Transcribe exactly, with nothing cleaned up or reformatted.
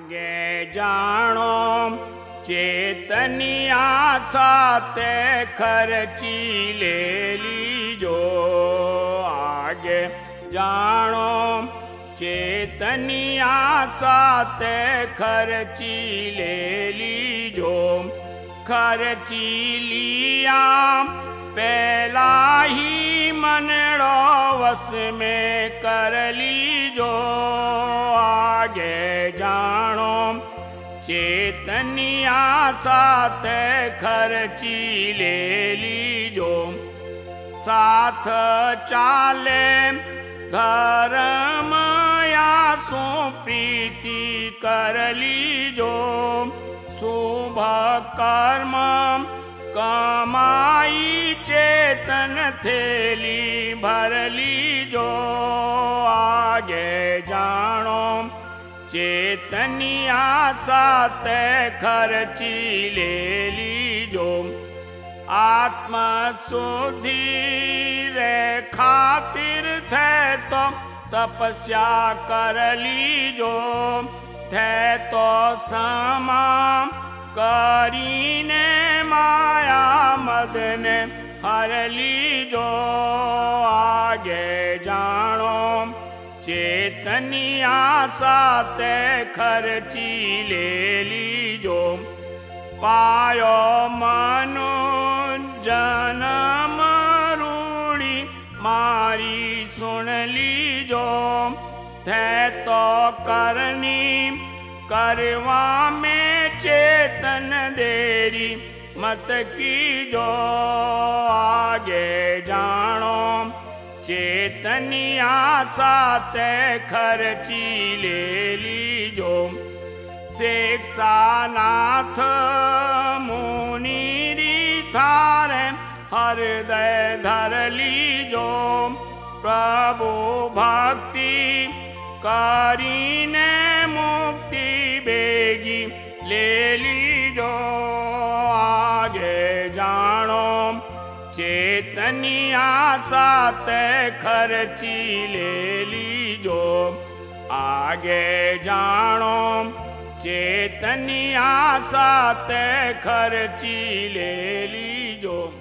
आगे जानो चेतनिया साते खर्ची ले लीजो। आगे जानो चेतनिया साते खर्ची ले लीजो। खर्ची लिया पहला ही मनड़ो वस में कर लीजो। आगे जानो चेतनिया साथ खर्ची ले लीजो। साथ चाले धर्म या सो प्रीति कर लीजो। शुभ कर्म कमाई चेतन थेली भर लीजो। आगे जानो चेतनिया साथ खर्ची ले लीजो। आत्म शुद्धि रे खातिर थे तो तपस्या कर लीजो। थे तो समा करीने माया मदन हर लीजो। आगे जानो चेतनिया साथ खर्ची ले लीजो। पायो मनु जन्म रूणी मारी सुन लीजो। थे तो करनी करवा में चेतन देरी मत कीजो। आगे जानो चेतनिया साथ खर्ची ले लीजो। शिक्षानाथ मुनि थारे हृदय धर लीजो। प्रभु भक्ति करीने मुक्ति बेगी ले लीजो। आगे जानो चेतनिया साथ खर्ची ले लीजो। आगे जानो चेतनिया साथ खर्ची ले लीजो।